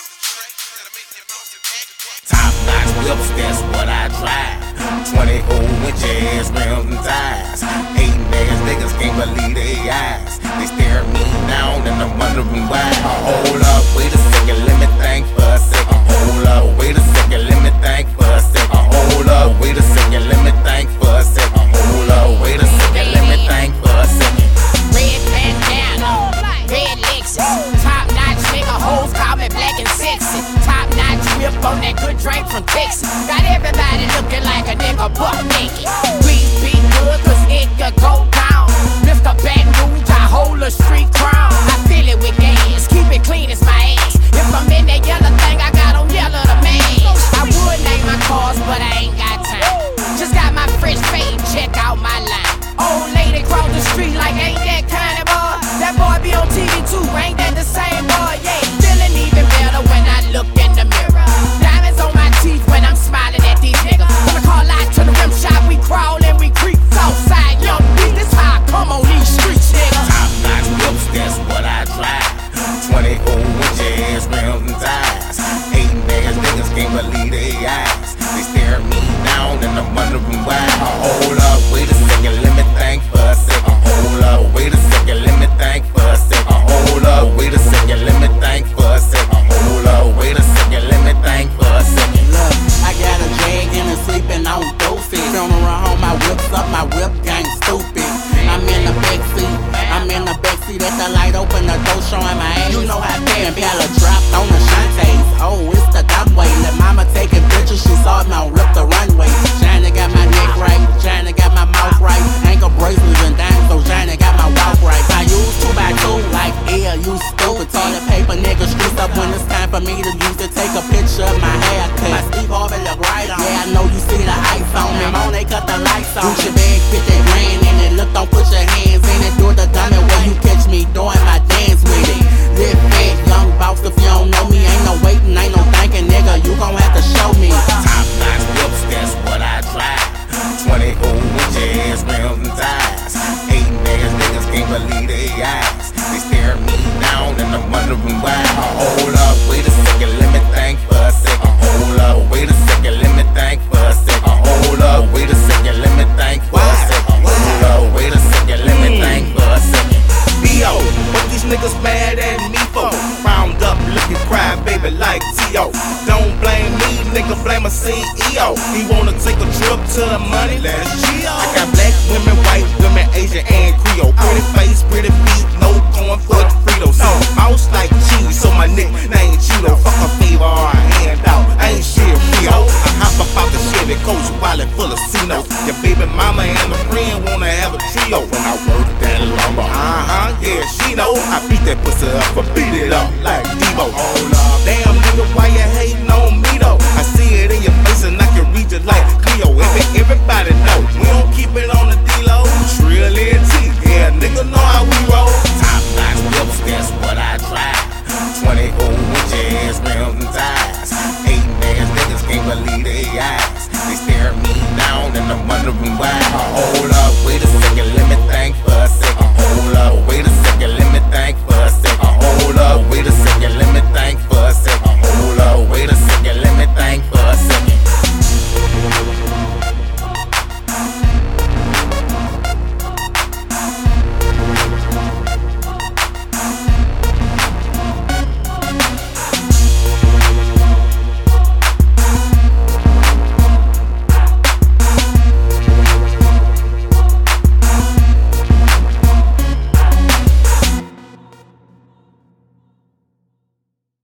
Top notch whips, that's what I drive. 24-inch ass rims and tires. Hating ass niggas can't believe their eyes. They stare me down and I'm wondering why. Hold up, wait a second, let me think for a second. Hold up, wait a second, let me think for a second. Hold up, wait a second, let me think for a second. Hold up, wait a second, let me think for a second. Red bandana, red Lexus. Top notch nigga, hoes call me black and sexy. Top notch whip on that good drink from Texas. Got everybody looking like a nigga buck naked. Please be good, cause it could go down. Mr. Baton Rouge, I hold a street crown. I fill it with gas, keep it clean as my ass. If I'm in that yellow thing, I got on yellow to match. I would name my cars, but I ain't got time. Just got my fresh fade, check out my line. Old lady cross the street like ain't that kind of boy. That boy be on TV too, ain't that the same boy? Yeah, feeling even better when I look in the mirror. Diamonds on my teeth when I'm smiling at these niggas. Gonna call out to the rim shop, we crawl and we creep. Southside young beat, this how I come on these streets, nigga. Top notch whips, that's what I drive. 24-inch ass rims and tires. Hating ass niggas can't believe their eyes. They stare me down and I'm wondering why. Hold up, wait a second, let me think for a second. Hold up, wait a second, let me think for a second. Hold up, wait a second, let me think for a second. Hold up, wait a second, let me think for a second. Look, I got a jag and a sleeping on doofy. Trying to run home, my whip's up, my whip gang stupid. I'm in the backseat at the light, open the door, showing my ass. You know how bad Bella dropped on the Shantays. Oh, it's the dumb way. Let mama taking pictures, she saw me on Rip the Runway. Shiny got my neck right, Shiny got my mouth right. Ankle bracelets and dimes, so Shiny got my walk right. I use 2x2 like you stupid. Toilet paper, nigga, streets up when it's time for me to use it. Take a picture of my haircut. My Steve Harvey look right on. Yeah, I know you see the ice on me. On, they cut the lights on. Gucci bag, 50 grand in it. Look, don't put your hands in it. Do the dummy when you catch me doing my dance with it. Live fat, young boss, if you don't know me. Ain't no waiting, ain't no thinking, nigga. You gon' have to show me. Top notch whips, that's what I drive. 24-inch ass rims and tires. Hating ass niggas can't believe their eyes. They stare me down and I'm wondering why. Hold up, wait a second, let me think for a second. Hold up, wait a second, let me think for a second. Hold up, wait a second, let me think for a second. Hold up, wait a second, let me think for a second. B.O. What these niggas mad at me for? Round up looking cry baby like T.O. Don't blame me, nigga, blame a CEO. He wanna take a trip to the money, let's chill. I got black women, white women, Asian and Creole. Pretty face, pretty feet, no corn for the Fritos. Mouse like cheese, so my nickname Cheeto. Fuck a favor or a handout, I ain't shit Rio. I hop up out the Chevy Coach wallet full of C-notes. Your baby mama and a friend wanna have a trio. When I work that lumber, yeah, she know. I beat that pussy up, I beat it up like Devo. Damn nigga, why you hating on me though? I see it in your face and I can read you like Cleo. Everybody know, we don't keep it on the D-Lo. Trill and T, yeah, nigga know how we roll. Top notch whips, that's what I drive. 24-inch ass rims and tires. Hating ass niggas can't believe their eyes. They stare me down and I'm wondering why. Hold up.